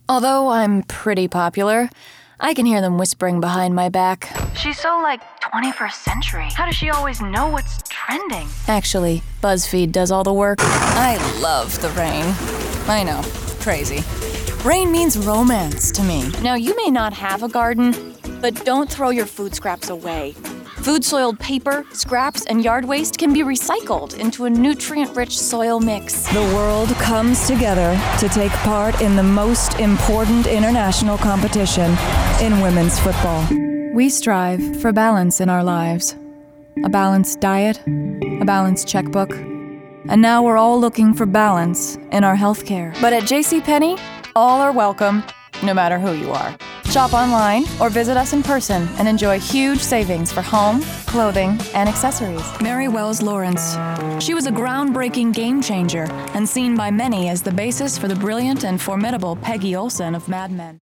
Although I'm pretty popular, I can hear them whispering behind my back. She's so, 21st century. How does she always know what's trending? Actually, BuzzFeed does all the work. I love the rain. I know, crazy. Rain means romance to me. Now, you may not have a garden, but don't throw your food scraps away. Food-soiled paper, scraps, and yard waste can be recycled into a nutrient-rich soil mix. The world comes together to take part in the most important international competition in women's football. We strive for balance in our lives. A balanced diet, a balanced checkbook, and now we're all looking for balance in our healthcare. But at JCPenney, all are welcome, no matter who you are. Shop online or visit us in person and enjoy huge savings for home, clothing, and accessories. Mary Wells Lawrence. She was a groundbreaking game changer and seen by many as the basis for the brilliant and formidable Peggy Olson of Mad Men.